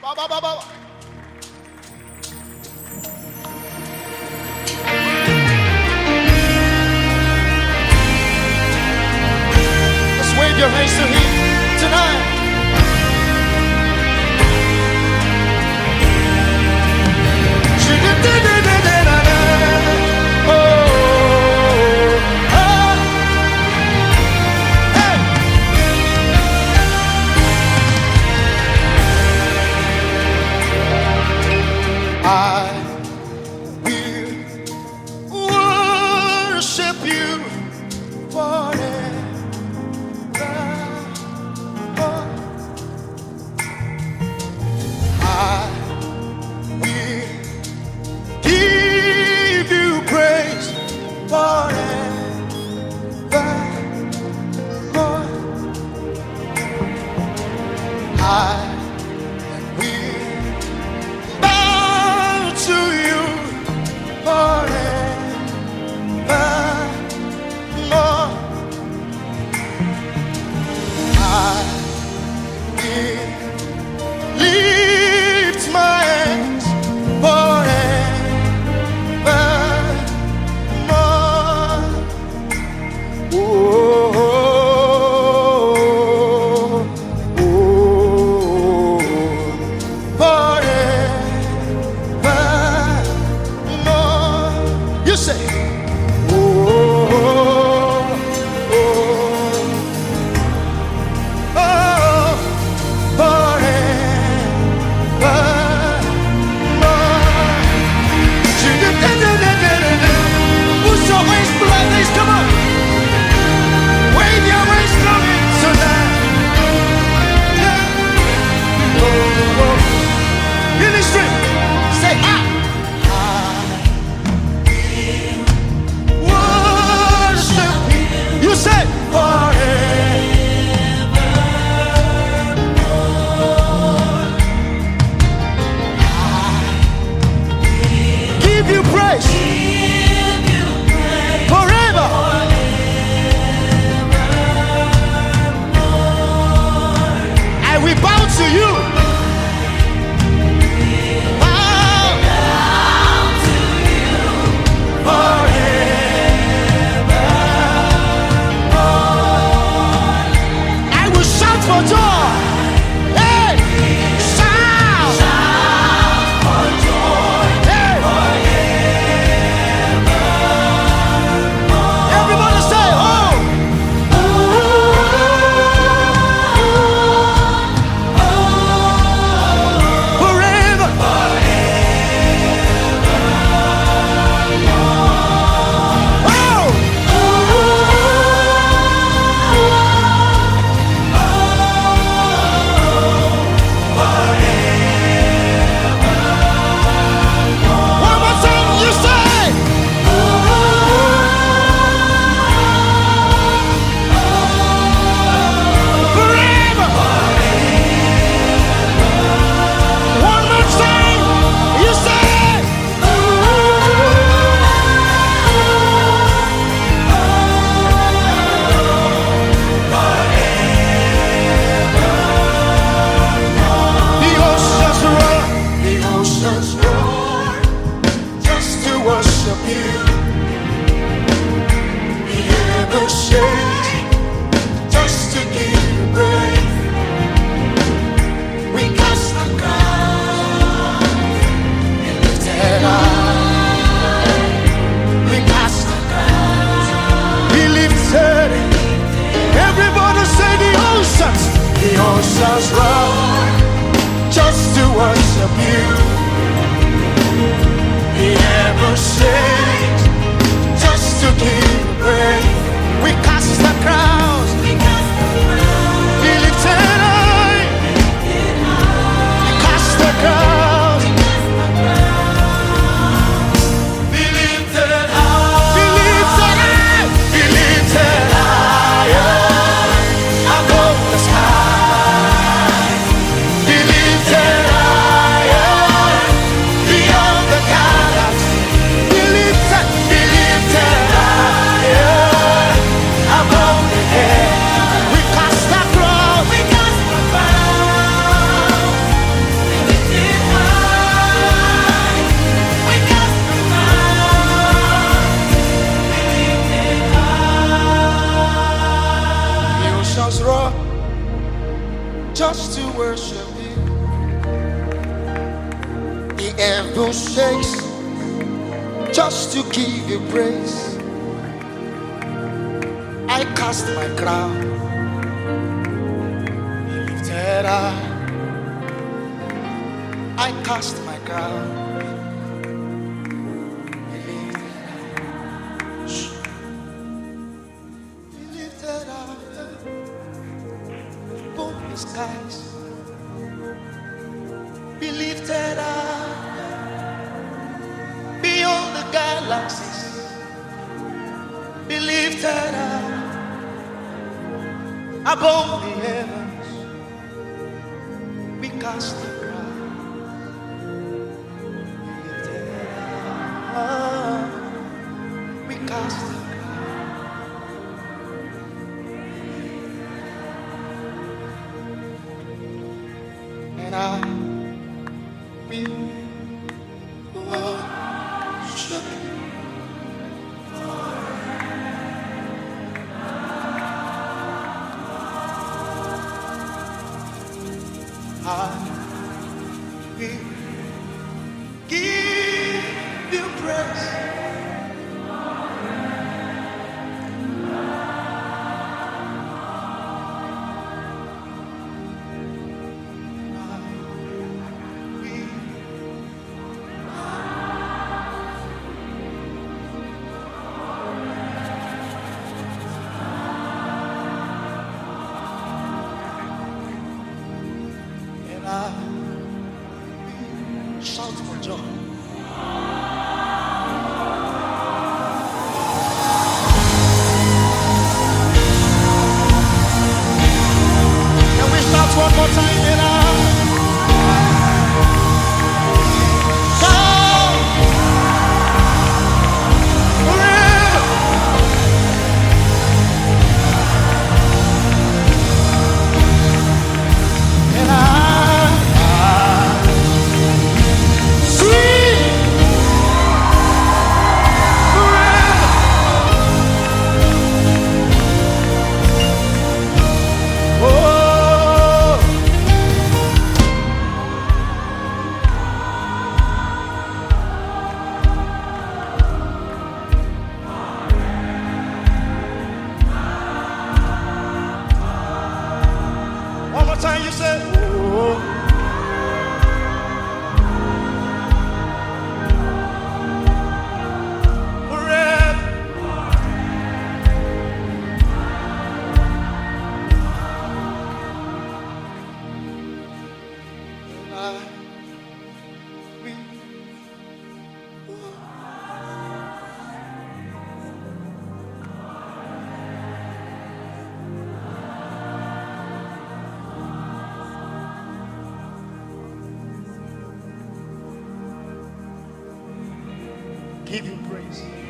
Let's wave your hands to Him tonight. I will worship you forever. I will give you praise forever. I lift my hands forevermore. Oh, oh, oh, forevermore. You say, we bow to you. Bow to you forevermore. I will shout for joy. Hey, shout for joy. Hey, forevermore. Everybody say, oh. The oceans roar just to worship you. The ever shakes just to give praise. We cast the crowns. We lifted high. We cast the crowns. We lifted high. We lifted high. We lifted higher above the sky. Above the head. just to worship you. The heaven shakes just to give you praise. I cast my crown, be lifted up. I cast my crown, be lifted up. Both the skies, be lifted up. Beyond the galaxies, be lifted up. Above the heavens, we cast the crown, be lifted up. We cast the crown, and we worship you. We give you praise. Shout for joy. Can we shout one more time? Shout forever. And one more time, you say, oh. Forever. We give you praise.